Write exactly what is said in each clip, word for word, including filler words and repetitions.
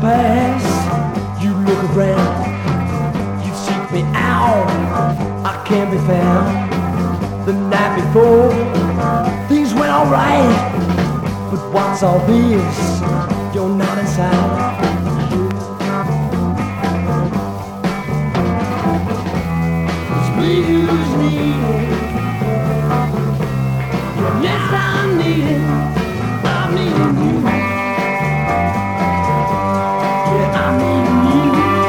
pass, you look around, you seek me out, I can't be found. The night before, things went alright, but what's all this? You're not inside. It's me who's needed. Yes, I'm needed. I'm needing you. Yeah, I'm needing you.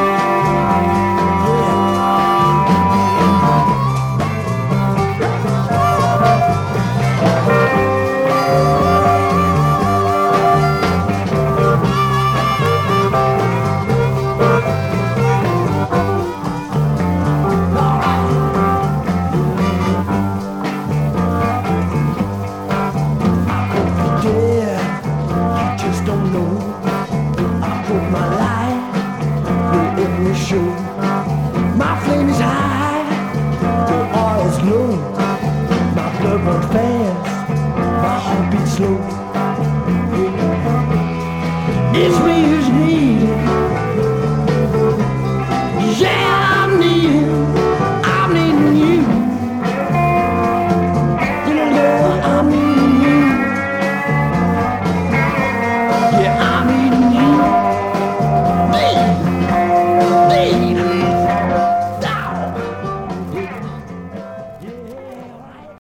Show. My flame is high, the oil's low, my blood runs fast, my heart beats slow. It's me who's me.